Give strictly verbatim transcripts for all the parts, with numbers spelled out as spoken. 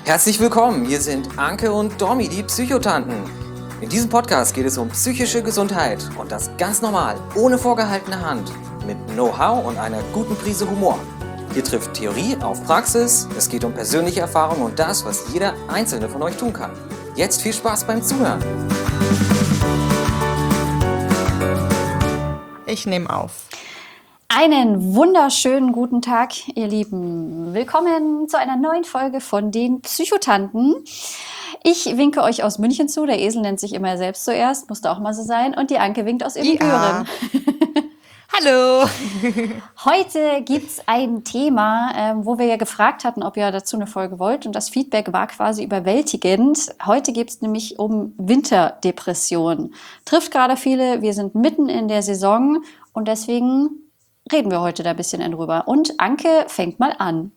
Herzlich willkommen, hier sind Anke und Domi, die Psychotanten. In diesem Podcast geht es um psychische Gesundheit und das ganz normal, ohne vorgehaltene Hand, mit Know-how und einer guten Prise Humor. Hier trifft Theorie auf Praxis, es geht um persönliche Erfahrungen und das, was jeder Einzelne von euch tun kann. Jetzt viel Spaß beim Zuhören. Ich nehme auf. Einen wunderschönen guten Tag, ihr Lieben. Willkommen zu einer neuen Folge von den Psychotanten. Ich winke euch aus München zu. Der Esel nennt sich immer selbst zuerst, musste auch mal so sein. Und die Anke winkt aus Ibbenbüren. Hallo! Heute gibt's ein Thema, ähm, wo wir ja gefragt hatten, ob ihr dazu eine Folge wollt. Und das Feedback war quasi überwältigend. Heute geht's nämlich um Winterdepression. Trifft gerade viele. Wir sind mitten in der Saison und deswegen reden wir heute da ein bisschen drüber. Und Anke fängt mal an.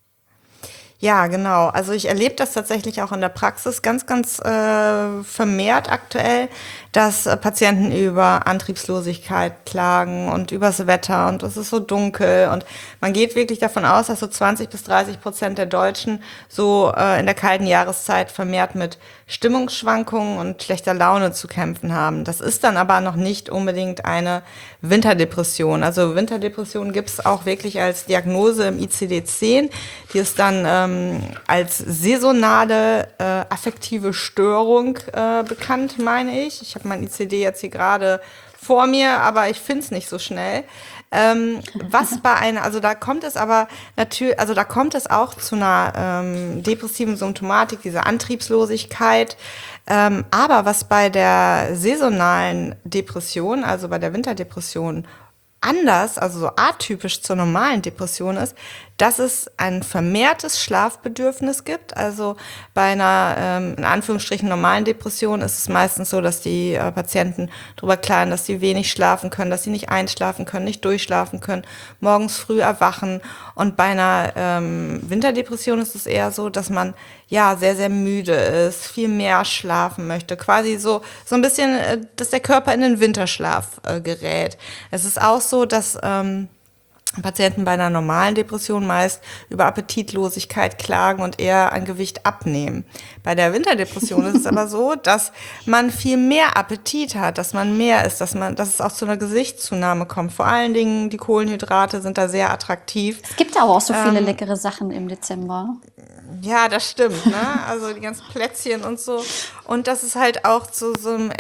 Ja, genau. Also ich erlebe das tatsächlich auch in der Praxis ganz, ganz äh, vermehrt aktuell, dass äh, Patienten über Antriebslosigkeit klagen und übers Wetter und es ist so dunkel und man geht wirklich davon aus, dass so zwanzig bis dreißig Prozent der Deutschen so äh, in der kalten Jahreszeit vermehrt mit Stimmungsschwankungen und schlechter Laune zu kämpfen haben. Das ist dann aber noch nicht unbedingt eine Winterdepression. Also Winterdepression gibt es auch wirklich als Diagnose im I C D zehn, die ist dann ähm, als saisonale äh, affektive Störung äh, bekannt, meine ich. Ich habe mein I C D jetzt hier gerade vor mir, aber ich finde es nicht so schnell. Ähm, was bei einer, also da kommt es aber natürlich, also da kommt es auch zu einer ähm, depressiven Symptomatik, dieser Antriebslosigkeit. Ähm, aber was bei der saisonalen Depression, also bei der Winterdepression, anders, also so atypisch zur normalen Depression ist, dass es ein vermehrtes Schlafbedürfnis gibt. Also bei einer, ähm, in Anführungsstrichen, normalen Depression ist es meistens so, dass die äh, Patienten darüber klagen, dass sie wenig schlafen können, dass sie nicht einschlafen können, nicht durchschlafen können, morgens früh erwachen. Und bei einer ähm, Winterdepression ist es eher so, dass man ja sehr, sehr müde ist, viel mehr schlafen möchte. Quasi so, so ein bisschen, äh, dass der Körper in den Winterschlaf äh, gerät. Es ist auch so, dass ähm, Patienten bei einer normalen Depression meist über Appetitlosigkeit klagen und eher an Gewicht abnehmen. Bei der Winterdepression ist es aber so, dass man viel mehr Appetit hat, dass man mehr isst, dass man, dass es auch zu einer Gewichtszunahme kommt. Vor allen Dingen die Kohlenhydrate sind da sehr attraktiv. Es gibt aber auch so viele Ähm, leckere Sachen im Dezember. Ja, das stimmt, ne? Also die ganzen Plätzchen und so. Und dass es halt auch zu so einem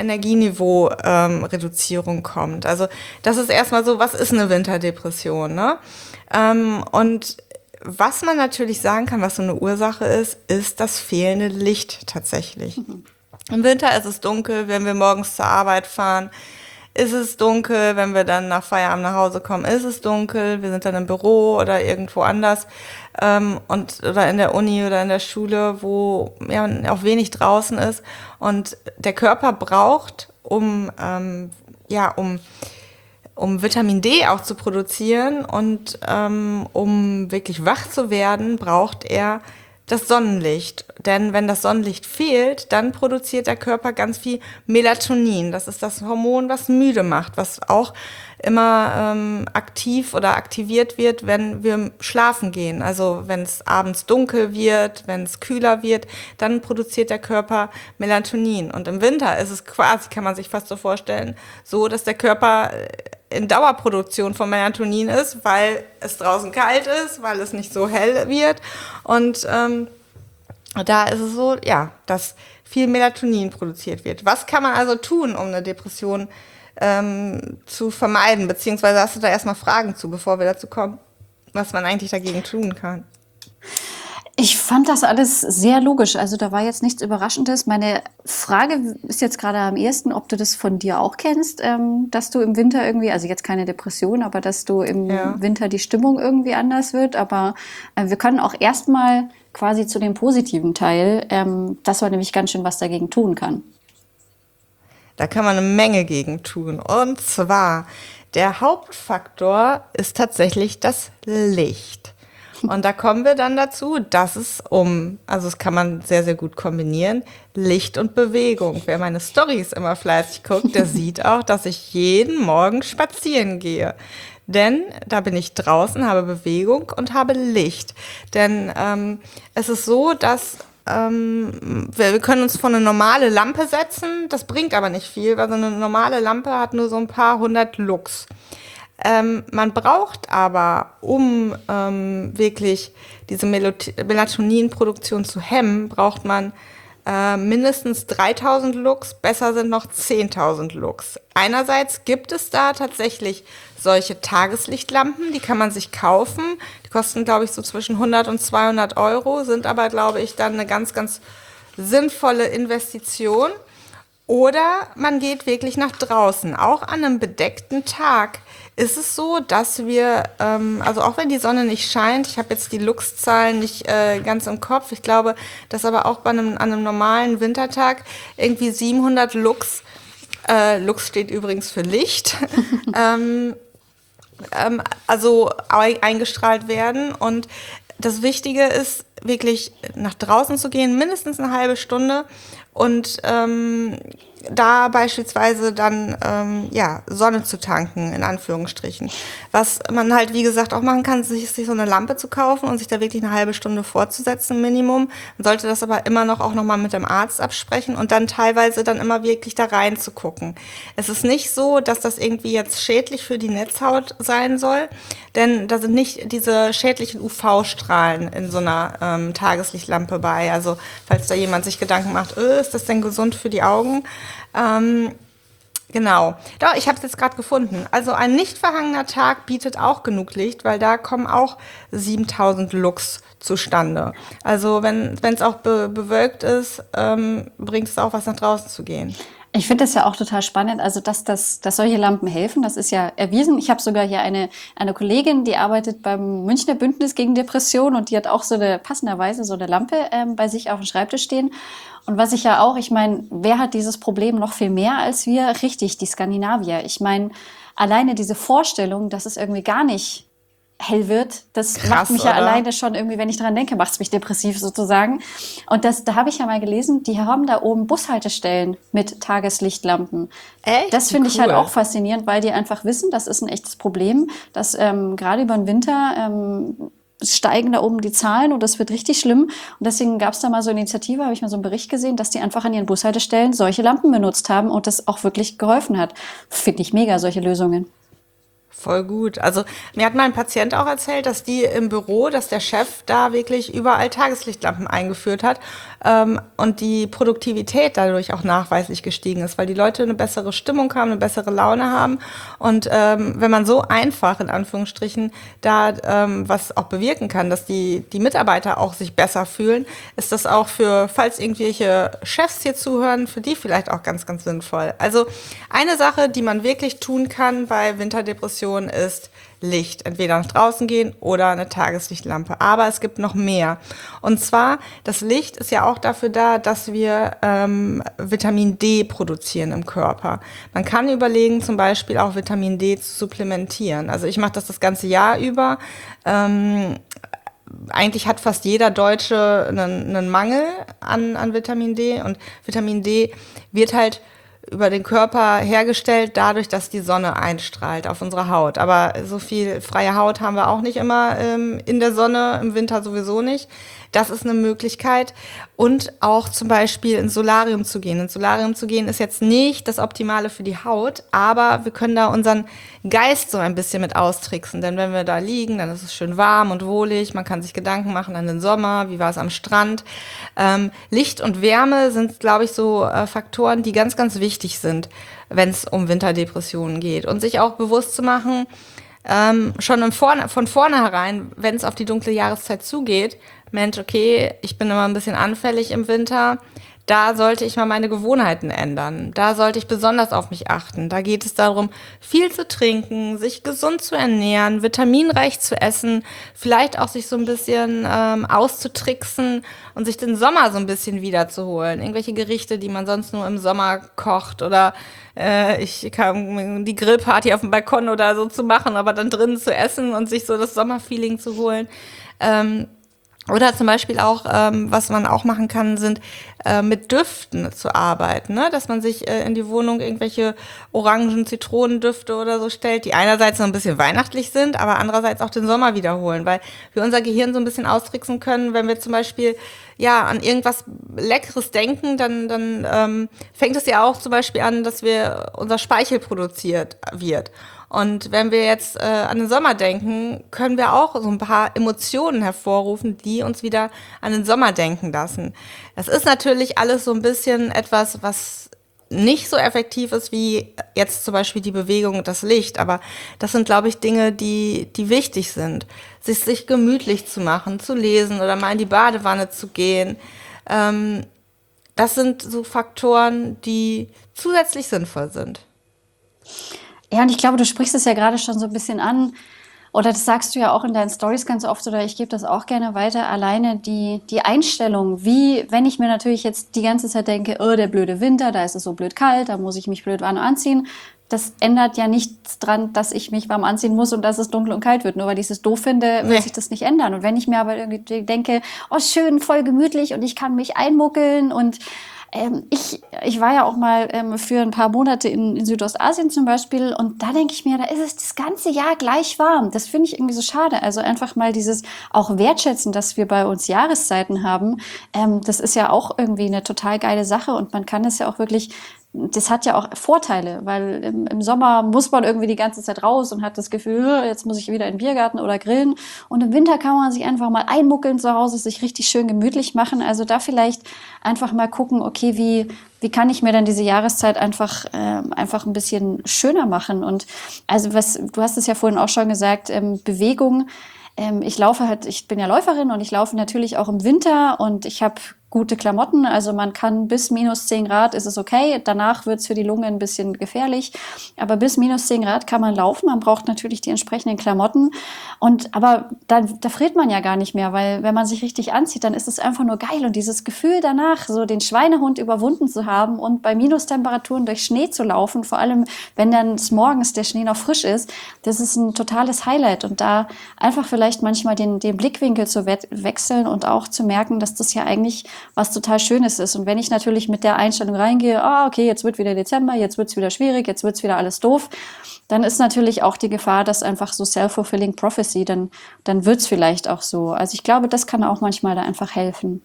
Energieniveau-Reduzierung ähm, kommt. Also das ist erstmal so, was ist eine Winterdepression, ne? Ähm, und was man natürlich sagen kann, was so eine Ursache ist, ist das fehlende Licht tatsächlich. Mhm. Im Winter ist es dunkel, wenn wir morgens zur Arbeit fahren. Ist es dunkel, wenn wir dann nach Feierabend nach Hause kommen, ist es dunkel, wir sind dann im Büro oder irgendwo anders ähm, und oder in der Uni oder in der Schule, wo ja auch wenig draußen ist und der Körper braucht, um ähm, ja um um Vitamin D auch zu produzieren und ähm, um wirklich wach zu werden, braucht er das Sonnenlicht. Denn wenn das Sonnenlicht fehlt, dann produziert der Körper ganz viel Melatonin. Das ist das Hormon, was müde macht, was auch immer ähm, aktiv oder aktiviert wird, wenn wir schlafen gehen. Also wenn es abends dunkel wird, wenn es kühler wird, dann produziert der Körper Melatonin. Und im Winter ist es quasi, kann man sich fast so vorstellen, so, dass der Körper in Dauerproduktion von Melatonin ist, weil es draußen kalt ist, weil es nicht so hell wird. Und ähm, da ist es so, ja, dass viel Melatonin produziert wird. Was kann man also tun, um eine Depression ähm, zu vermeiden? Beziehungsweise hast du da erstmal Fragen zu, bevor wir dazu kommen, was man eigentlich dagegen tun kann? Ich fand das alles sehr logisch. Also da war jetzt nichts Überraschendes. Meine Frage ist jetzt gerade am ehesten, ob du das von dir auch kennst, ähm, dass du im Winter irgendwie, also jetzt keine Depression, aber dass du im Ja. Winter die Stimmung irgendwie anders wird. Aber äh, wir können auch erstmal quasi zu dem positiven Teil, ähm, dass man nämlich ganz schön was dagegen tun kann. Da kann man eine Menge gegen tun. Und zwar, der Hauptfaktor ist tatsächlich das Licht. Und da kommen wir dann dazu, dass es um, also das kann man sehr, sehr gut kombinieren, Licht und Bewegung. Wer meine Storys immer fleißig guckt, der sieht auch, dass ich jeden Morgen spazieren gehe. Denn da bin ich draußen, habe Bewegung und habe Licht. Denn ähm, es ist so, dass ähm, wir, wir können uns vor eine normale Lampe setzen. Das bringt aber nicht viel, weil so eine normale Lampe hat nur so ein paar hundert Lux. Ähm, man braucht aber, um ähm, wirklich diese Melot- Melatoninproduktion zu hemmen, braucht man äh, mindestens dreitausend Lux, besser sind noch zehntausend Lux. Einerseits gibt es da tatsächlich solche Tageslichtlampen, die kann man sich kaufen. Die kosten, glaube ich, so zwischen hundert und zweihundert Euro, sind aber, glaube ich, dann eine ganz, ganz sinnvolle Investition. Oder man geht wirklich nach draußen. Auch an einem bedeckten Tag ist es so, dass wir, ähm, also auch wenn die Sonne nicht scheint, ich habe jetzt die Lux-Zahlen nicht äh, ganz im Kopf, ich glaube, dass aber auch bei einem, an einem normalen Wintertag irgendwie siebenhundert Lux, äh, Lux steht übrigens für Licht, ähm, ähm, also eingestrahlt werden. Und das Wichtige ist, wirklich nach draußen zu gehen, mindestens eine halbe Stunde und ähm, da beispielsweise dann ähm, ja Sonne zu tanken, in Anführungsstrichen. Was man halt, wie gesagt, auch machen kann, sich, sich so eine Lampe zu kaufen und sich da wirklich eine halbe Stunde vorzusetzen, Minimum. Man sollte das aber immer noch auch nochmal mit dem Arzt absprechen und dann teilweise dann immer wirklich da reinzugucken. Es ist nicht so, dass das irgendwie jetzt schädlich für die Netzhaut sein soll, denn da sind nicht diese schädlichen U V-Strahlen in so einer ähm, Tageslichtlampe bei. Also falls da jemand sich Gedanken macht, äh, ist das denn gesund für die Augen? Ähm, genau. Doch, ich habe es jetzt gerade gefunden. Also ein nicht verhangener Tag bietet auch genug Licht, weil da kommen auch siebentausend Lux zustande. Also wenn es auch be bewölkt ist, ähm, bringt es auch was, nach draußen zu gehen. Ich finde das ja auch total spannend, also dass, dass, dass solche Lampen helfen, das ist ja erwiesen. Ich habe sogar hier eine, eine Kollegin, die arbeitet beim Münchner Bündnis gegen Depression und die hat auch so eine, passenderweise so eine Lampe ähm, bei sich auf dem Schreibtisch stehen. Und was ich ja auch, ich meine, wer hat dieses Problem noch viel mehr als wir? Richtig, die Skandinavier. Ich meine, alleine diese Vorstellung, dass es irgendwie gar nicht hell wird, das Krass, macht mich ja oder? alleine schon irgendwie, wenn ich dran denke, macht es mich depressiv sozusagen. Und das, da habe ich ja mal gelesen, die haben da oben Bushaltestellen mit Tageslichtlampen. Echt? Das finde ich Cool. halt auch faszinierend, weil die einfach wissen, das ist ein echtes Problem, dass ähm, gerade über den Winter ähm, steigen da oben die Zahlen und das wird richtig schlimm. Und deswegen gab es da mal so eine Initiative, habe ich mal so einen Bericht gesehen, dass die einfach an ihren Bushaltestellen solche Lampen benutzt haben und das auch wirklich geholfen hat. Finde ich mega, solche Lösungen. Voll gut. Also mir hat mein Patient auch erzählt, dass die im Büro, dass der Chef da wirklich überall Tageslichtlampen eingeführt hat ähm, und die Produktivität dadurch auch nachweislich gestiegen ist, weil die Leute eine bessere Stimmung haben, eine bessere Laune haben. Und ähm, wenn man so einfach, in Anführungsstrichen, da ähm, was auch bewirken kann, dass die, die Mitarbeiter auch sich besser fühlen, ist das auch für, falls irgendwelche Chefs hier zuhören, für die vielleicht auch ganz, ganz sinnvoll. Also eine Sache, die man wirklich tun kann bei Winterdepressionen, ist Licht. Entweder nach draußen gehen oder eine Tageslichtlampe. Aber es gibt noch mehr. Und zwar, das Licht ist ja auch dafür da, dass wir ähm, Vitamin D produzieren im Körper. Man kann überlegen, zum Beispiel auch Vitamin D zu supplementieren. Also ich mache das das ganze Jahr über. Ähm, Eigentlich hat fast jeder Deutsche einen, einen Mangel an, an Vitamin D. Und Vitamin D wird halt über den Körper hergestellt, dadurch, dass die Sonne einstrahlt auf unsere Haut. Aber so viel freie Haut haben wir auch nicht immer ähm, in der Sonne, im Winter sowieso nicht. Das ist eine Möglichkeit. Und auch zum Beispiel ins Solarium zu gehen. Ins Solarium zu gehen ist jetzt nicht das Optimale für die Haut, aber wir können da unseren Geist so ein bisschen mit austricksen. Denn wenn wir da liegen, dann ist es schön warm und wohlig. Man kann sich Gedanken machen an den Sommer, wie war es am Strand. Ähm, Licht und Wärme sind, glaube ich, so äh, Faktoren, die ganz, ganz wichtig sind, wenn es um Winterdepressionen geht. Und sich auch bewusst zu machen, ähm, schon im Vorne, von vornherein, wenn es auf die dunkle Jahreszeit zugeht, Mensch, okay, ich bin immer ein bisschen anfällig im Winter, da sollte ich mal meine Gewohnheiten ändern. Da sollte ich besonders auf mich achten. Da geht es darum, viel zu trinken, sich gesund zu ernähren, vitaminreich zu essen, vielleicht auch sich so ein bisschen ähm, auszutricksen und sich den Sommer so ein bisschen wiederzuholen. Irgendwelche Gerichte, die man sonst nur im Sommer kocht oder äh, ich kann die Grillparty auf dem Balkon oder so zu machen, aber dann drinnen zu essen und sich so das Sommerfeeling zu holen. Ähm, Oder zum Beispiel auch, ähm, was man auch machen kann, sind äh, mit Düften zu arbeiten, ne? Dass man sich äh, in die Wohnung irgendwelche Orangen-, Zitronendüfte oder so stellt, die einerseits so ein bisschen weihnachtlich sind, aber andererseits auch den Sommer wiederholen, weil wir unser Gehirn so ein bisschen austricksen können, wenn wir zum Beispiel ja an irgendwas Leckeres denken, dann, dann ähm, fängt es ja auch zum Beispiel an, dass wir unser Speichel produziert wird. Und wenn wir jetzt äh, an den Sommer denken, können wir auch so ein paar Emotionen hervorrufen, die uns wieder an den Sommer denken lassen. Das ist natürlich alles so ein bisschen etwas, was nicht so effektiv ist wie jetzt zum Beispiel die Bewegung und das Licht. Aber das sind, glaube ich, Dinge, die, die wichtig sind. Sich, sich gemütlich zu machen, zu lesen oder mal in die Badewanne zu gehen. Ähm, das sind so Faktoren, die zusätzlich sinnvoll sind. Ja, und ich glaube, du sprichst es ja gerade schon so ein bisschen an, oder das sagst du ja auch in deinen Stories ganz oft, oder ich gebe das auch gerne weiter, alleine die, die Einstellung, wie, wenn ich mir natürlich jetzt die ganze Zeit denke, oh, der blöde Winter, da ist es so blöd kalt, da muss ich mich blöd warm anziehen, das ändert ja nichts dran, dass ich mich warm anziehen muss und dass es dunkel und kalt wird. Nur weil ich es doof finde, wird Nee. sich das nicht ändern. Und wenn ich mir aber irgendwie denke, oh schön, voll gemütlich und ich kann mich einmuckeln und Ähm, ich, ich war ja auch mal ähm, für ein paar Monate in, in Südostasien zum Beispiel und da denke ich mir, da ist es das ganze Jahr gleich warm. Das finde ich irgendwie so schade. Also einfach mal dieses auch wertschätzen, dass wir bei uns Jahreszeiten haben. Ähm, das ist ja auch irgendwie eine total geile Sache und man kann es ja auch wirklich, das hat ja auch Vorteile, weil im, im Sommer muss man irgendwie die ganze Zeit raus und hat das Gefühl, jetzt muss ich wieder in den Biergarten oder grillen. Und im Winter kann man sich einfach mal einmuckeln zu Hause, sich richtig schön gemütlich machen. Also da vielleicht einfach mal gucken, okay, wie, wie kann ich mir dann diese Jahreszeit einfach, ähm, einfach ein bisschen schöner machen? Und also was, du hast es ja vorhin auch schon gesagt, ähm, Bewegung. Ähm, ich laufe halt, ich bin ja Läuferin und ich laufe natürlich auch im Winter und ich habe gute Klamotten, also man kann bis minus zehn Grad ist es okay, danach wird es für die Lunge ein bisschen gefährlich, aber bis minus zehn Grad kann man laufen, man braucht natürlich die entsprechenden Klamotten und aber dann, da friert man ja gar nicht mehr, weil wenn man sich richtig anzieht, dann ist es einfach nur geil und dieses Gefühl danach, so den Schweinehund überwunden zu haben und bei Minustemperaturen durch Schnee zu laufen, vor allem wenn dann des Morgens der Schnee noch frisch ist, das ist ein totales Highlight und da einfach vielleicht manchmal den, den Blickwinkel zu we- wechseln und auch zu merken, dass das ja eigentlich was total Schönes ist. Und wenn ich natürlich mit der Einstellung reingehe, ah, okay, jetzt wird wieder Dezember, jetzt wird's wieder schwierig, jetzt wird's wieder alles doof, dann ist natürlich auch die Gefahr, dass einfach so self-fulfilling prophecy, dann, dann wird's vielleicht auch so. Also ich glaube, das kann auch manchmal da einfach helfen.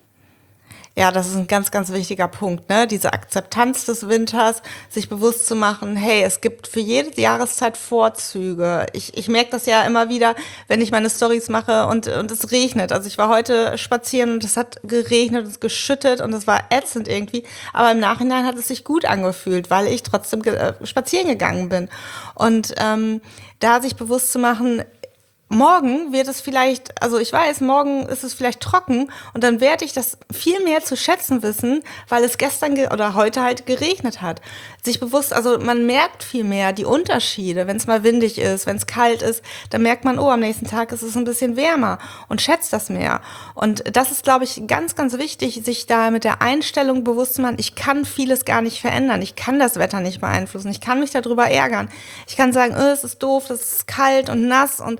Ja, das ist ein ganz, ganz wichtiger Punkt, ne? Diese Akzeptanz des Winters, sich bewusst zu machen, hey, es gibt für jede Jahreszeit Vorzüge. Ich, ich merke das ja immer wieder, wenn ich meine Stories mache und, und es regnet. Also ich war heute spazieren und es hat geregnet und es geschüttet und es war ätzend irgendwie. Aber im Nachhinein hat es sich gut angefühlt, weil ich trotzdem ge- äh, spazieren gegangen bin. Und ähm, da sich bewusst zu machen, morgen wird es vielleicht, also ich weiß, morgen ist es vielleicht trocken und dann werde ich das viel mehr zu schätzen wissen, weil es gestern ge- oder heute halt geregnet hat. Sich bewusst, also man merkt viel mehr die Unterschiede, wenn es mal windig ist, wenn es kalt ist, dann merkt man, oh, am nächsten Tag ist es ein bisschen wärmer und schätzt das mehr. Und das ist, glaube ich, ganz, ganz wichtig, sich da mit der Einstellung bewusst zu machen, ich kann vieles gar nicht verändern, ich kann das Wetter nicht beeinflussen, ich kann mich darüber ärgern. Ich kann sagen, oh, es ist doof, es ist kalt und nass und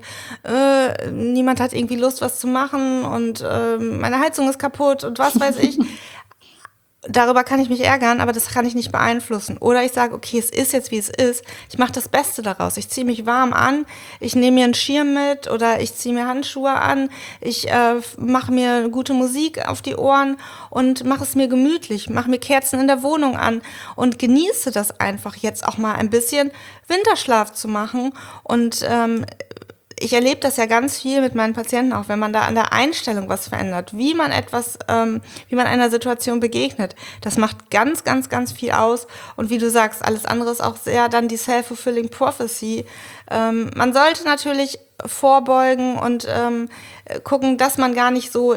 Äh, niemand hat irgendwie Lust, was zu machen und äh, meine Heizung ist kaputt und was weiß ich. Darüber kann ich mich ärgern, aber das kann ich nicht beeinflussen. Oder ich sage, okay, es ist jetzt, wie es ist. Ich mache das Beste daraus. Ich ziehe mich warm an, ich nehme mir einen Schirm mit oder ich ziehe mir Handschuhe an, ich äh, mache mir gute Musik auf die Ohren und mache es mir gemütlich, mache mir Kerzen in der Wohnung an und genieße das einfach jetzt auch mal ein bisschen Winterschlaf zu machen und ähm, ich erlebe das ja ganz viel mit meinen Patienten auch, wenn man da an der Einstellung was verändert, wie man etwas, ähm, wie man einer Situation begegnet. Das macht ganz, ganz, ganz viel aus. Und wie du sagst, alles andere ist auch sehr dann die self-fulfilling prophecy. Ähm, man sollte natürlich vorbeugen und ähm, gucken, dass man gar nicht so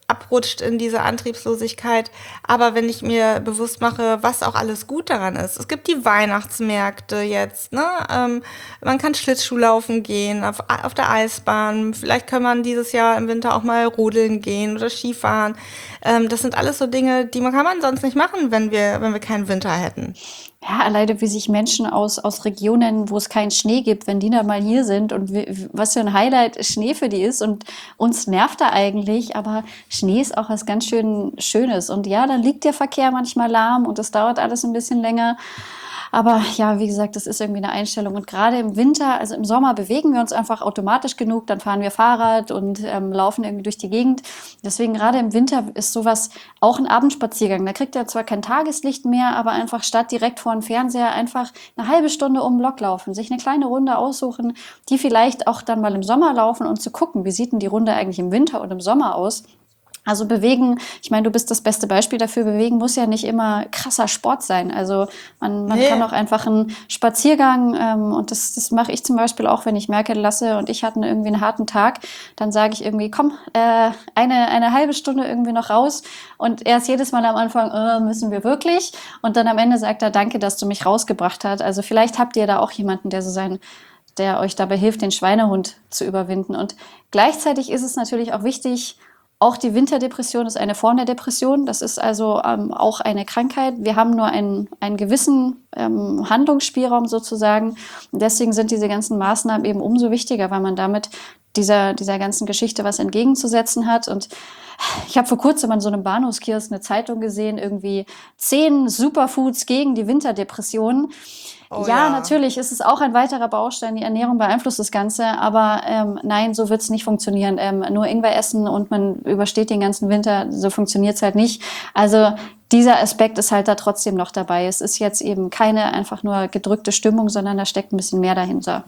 abrutscht in diese Antriebslosigkeit. Aber wenn ich mir bewusst mache, was auch alles gut daran ist. Es gibt die Weihnachtsmärkte jetzt, ne? Ähm, man kann Schlittschuhlaufen gehen, auf, auf der Eisbahn. Vielleicht kann man dieses Jahr im Winter auch mal rodeln gehen oder Skifahren. Ähm, das sind alles so Dinge, die man kann man sonst nicht machen, wenn wir, wenn wir keinen Winter hätten. Ja, alleine wie sich Menschen aus, aus Regionen, wo es keinen Schnee gibt, wenn die dann mal hier sind und wie, was für ein Highlight Schnee für die ist und uns nervt er eigentlich, aber Schnee ist auch was ganz schön Schönes und ja, dann liegt der Verkehr manchmal lahm und es dauert alles ein bisschen länger. Aber ja, wie gesagt, das ist irgendwie eine Einstellung. Und gerade im Winter, also im Sommer bewegen wir uns einfach automatisch genug. Dann fahren wir Fahrrad und ähm, laufen irgendwie durch die Gegend. Deswegen gerade im Winter ist sowas auch ein Abendspaziergang. Da kriegt er zwar kein Tageslicht mehr, aber einfach statt direkt vor dem Fernseher einfach eine halbe Stunde um den Block laufen, sich eine kleine Runde aussuchen, die vielleicht auch dann mal im Sommer laufen und zu gucken, wie sieht denn die Runde eigentlich im Winter und im Sommer aus. Also bewegen, ich meine, du bist das beste Beispiel dafür, bewegen muss ja nicht immer krasser Sport sein. Also man, man nee. kann auch einfach einen Spaziergang, ähm, und das, das mache ich zum Beispiel auch, wenn ich merke, Lasse und ich hatten irgendwie einen harten Tag, dann sage ich irgendwie, komm, äh, eine, eine halbe Stunde irgendwie noch raus und er ist jedes Mal am Anfang, äh, müssen wir wirklich? Und dann am Ende sagt er, danke, dass du mich rausgebracht hast. Also vielleicht habt ihr da auch jemanden, der so sein der euch dabei hilft, den Schweinehund zu überwinden. Und gleichzeitig ist es natürlich auch wichtig, auch die Winterdepression ist eine Form der Depression. Das ist also ähm, auch eine Krankheit. Wir haben nur einen, einen gewissen ähm, Handlungsspielraum sozusagen. Und deswegen sind diese ganzen Maßnahmen eben umso wichtiger, weil man damit dieser, dieser ganzen Geschichte was entgegenzusetzen hat. Und ich habe vor kurzem an so einem Bahnhofskiosk eine Zeitung gesehen, irgendwie zehn Superfoods gegen die Winterdepression. Oh, ja, ja, natürlich ist es auch ein weiterer Baustein. Die Ernährung beeinflusst das Ganze, aber ähm, nein, so wird es nicht funktionieren. Ähm, nur Ingwer essen und man übersteht den ganzen Winter, so funktioniert es halt nicht. Also dieser Aspekt ist halt da trotzdem noch dabei. Es ist jetzt eben keine einfach nur gedrückte Stimmung, sondern da steckt ein bisschen mehr dahinter.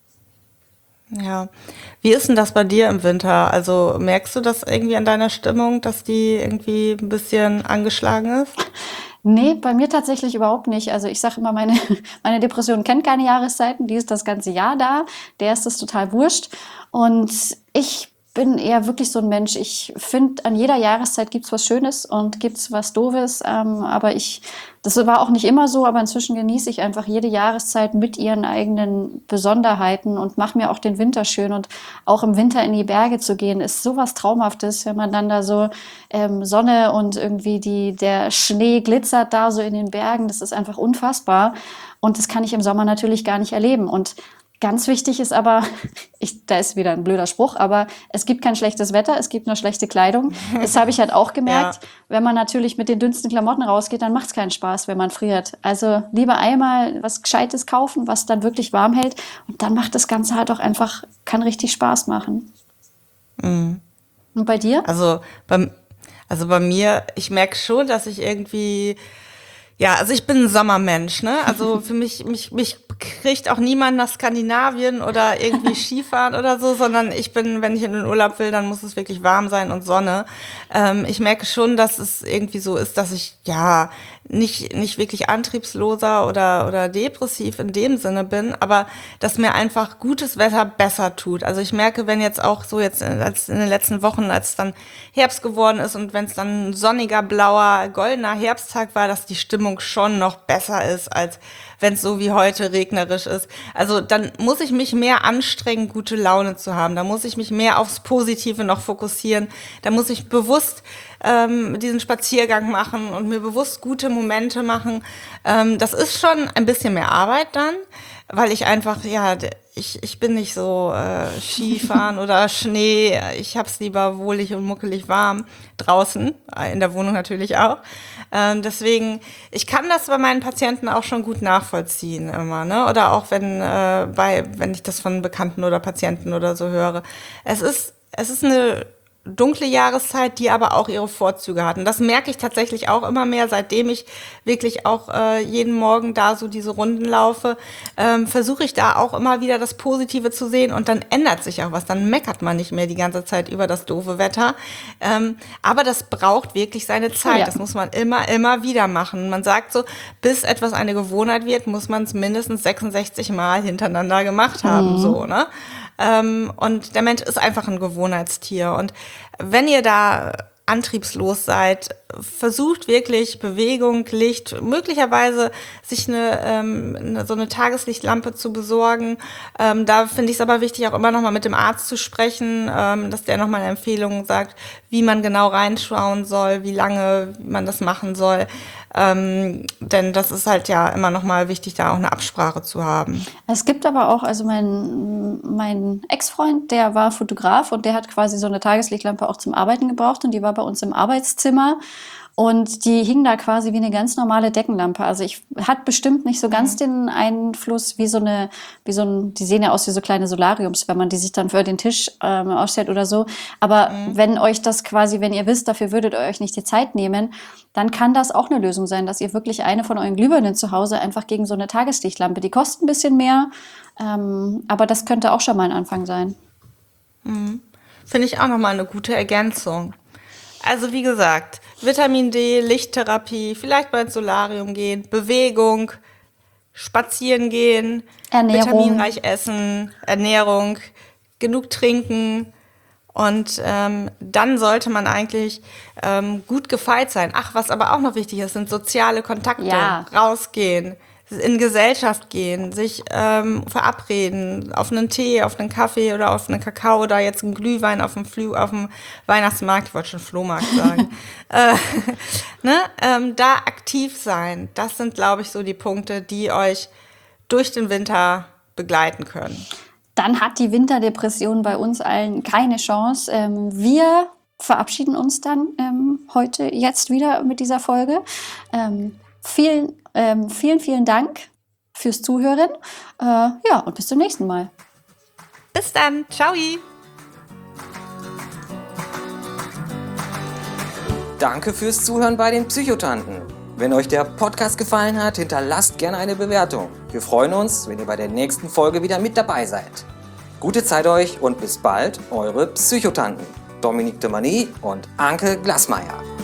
Ja, wie ist denn das bei dir im Winter? Also merkst du das irgendwie an deiner Stimmung, dass die irgendwie ein bisschen angeschlagen ist? Nee, bei mir tatsächlich überhaupt nicht. Also ich sage immer, meine, meine Depression kennt keine Jahreszeiten, die ist das ganze Jahr da. Der ist das total wurscht. Und ich bin eher wirklich so ein Mensch. Ich finde, an jeder Jahreszeit gibt's was Schönes und gibt's was Doofes. Ähm, aber ich, das war auch nicht immer so, aber inzwischen genieße ich einfach jede Jahreszeit mit ihren eigenen Besonderheiten und mache mir auch den Winter schön. Und auch im Winter in die Berge zu gehen, ist sowas Traumhaftes, wenn man dann da so ähm, Sonne und irgendwie die, der Schnee glitzert da so in den Bergen. Das ist einfach unfassbar. Und das kann ich im Sommer natürlich gar nicht erleben. Und ganz wichtig ist aber, ich, da ist wieder ein blöder Spruch, aber es gibt kein schlechtes Wetter, es gibt nur schlechte Kleidung. Das habe ich halt auch gemerkt. Ja. Wenn man natürlich mit den dünnsten Klamotten rausgeht, dann macht es keinen Spaß, wenn man friert. Also lieber einmal was Gescheites kaufen, was dann wirklich warm hält. Und dann macht das Ganze halt auch einfach, kann richtig Spaß machen. Mhm. Und bei dir? Also bei, also bei mir, ich merke schon, dass ich irgendwie... Ja, also ich bin ein Sommermensch, ne? Also für mich, mich, mich kriegt auch niemand nach Skandinavien oder irgendwie Skifahren oder so, sondern ich bin, wenn ich in den Urlaub will, dann muss es wirklich warm sein und Sonne. Ähm, ich merke schon, dass es irgendwie so ist, dass ich, ja, nicht, nicht wirklich antriebsloser oder, oder depressiv in dem Sinne bin, aber dass mir einfach gutes Wetter besser tut. Also ich merke, wenn jetzt auch so jetzt als in den letzten Wochen, als es dann Herbst geworden ist und wenn es dann ein sonniger, blauer, goldener Herbsttag war, dass die Stimmung schon noch besser ist, als wenn es so wie heute regnerisch ist. Also dann muss ich mich mehr anstrengen, gute Laune zu haben. Da muss ich mich mehr aufs Positive noch fokussieren. Da muss ich bewusst ähm, diesen Spaziergang machen und mir bewusst gute Momente machen. Ähm, das ist schon ein bisschen mehr Arbeit dann, weil ich einfach, ja, ich, ich bin nicht so äh, Skifahren oder Schnee. Ich hab's lieber wohlig und muckelig warm draußen, in der Wohnung natürlich auch. Ähm, deswegen, ich kann das bei meinen Patienten auch schon gut nachvollziehen immer, ne? Oder auch wenn äh, bei, wenn ich das von Bekannten oder Patienten oder so höre. Es ist, es ist eine dunkle Jahreszeit, die aber auch ihre Vorzüge hat. Und das merke ich tatsächlich auch immer mehr, seitdem ich wirklich auch äh, jeden Morgen da so diese Runden laufe, ähm, versuche ich da auch immer wieder das Positive zu sehen und dann ändert sich auch was. Dann meckert man nicht mehr die ganze Zeit über das doofe Wetter. Ähm, aber das braucht wirklich seine Zeit. Ja. Das muss man immer, immer wieder machen. Man sagt so, bis etwas eine Gewohnheit wird, muss man es mindestens sechsundsechzig Mal hintereinander gemacht haben, mhm. so, ne? Ähm, und der Mensch ist einfach ein Gewohnheitstier. Und wenn ihr da antriebslos seid, versucht wirklich Bewegung, Licht, möglicherweise sich eine, ähm, eine so eine Tageslichtlampe zu besorgen. Ähm, da finde ich es aber wichtig, auch immer noch mal mit dem Arzt zu sprechen, ähm, dass der noch mal eine Empfehlung sagt, wie man genau reinschauen soll, wie lange man das machen soll. Ähm, denn das ist halt ja immer noch mal wichtig, da auch eine Absprache zu haben. Es gibt aber auch, also mein, mein Ex-Freund, der war Fotograf und der hat quasi so eine Tageslichtlampe auch zum Arbeiten gebraucht und die war bei uns im Arbeitszimmer. Und die hing da quasi wie eine ganz normale Deckenlampe. Also ich hat bestimmt nicht so ganz mhm. den Einfluss wie so eine, wie so ein, die sehen ja aus wie so kleine Solariums, wenn man die sich dann für den Tisch ähm, ausstellt oder so. Aber mhm. wenn euch das quasi, wenn ihr wisst, dafür würdet ihr euch nicht die Zeit nehmen, dann kann das auch eine Lösung sein, dass ihr wirklich eine von euren Glühbirnen zu Hause einfach gegen so eine Tageslichtlampe, die kostet ein bisschen mehr, ähm, aber das könnte auch schon mal ein Anfang sein. Mhm. Finde ich auch nochmal eine gute Ergänzung. Also wie gesagt, Vitamin D, Lichttherapie, vielleicht mal ins Solarium gehen, Bewegung, spazieren gehen, Ernährung. vitaminreich essen, Ernährung, genug trinken und ähm, dann sollte man eigentlich ähm, gut gefeit sein. Ach, was aber auch noch wichtig ist, sind soziale Kontakte, ja. rausgehen, in Gesellschaft gehen, sich ähm, verabreden, auf einen Tee, auf einen Kaffee oder auf einen Kakao oder jetzt einen Glühwein auf dem Flü- auf dem Weihnachtsmarkt, ich wollte schon Flohmarkt sagen, äh, ne? ähm, da aktiv sein. Das sind, glaube ich, so die Punkte, die euch durch den Winter begleiten können. Dann hat die Winterdepression bei uns allen keine Chance. Ähm, wir verabschieden uns dann ähm, heute, jetzt wieder mit dieser Folge. Ähm, vielen Ähm, vielen, vielen Dank fürs Zuhören. Äh, ja, und bis zum nächsten Mal. Bis dann. Ciao. Danke fürs Zuhören bei den Psychotanten. Wenn euch der Podcast gefallen hat, hinterlasst gerne eine Bewertung. Wir freuen uns, wenn ihr bei der nächsten Folge wieder mit dabei seid. Gute Zeit euch und bis bald, eure Psychotanten. Dominique de Mani und Anke Glasmeier.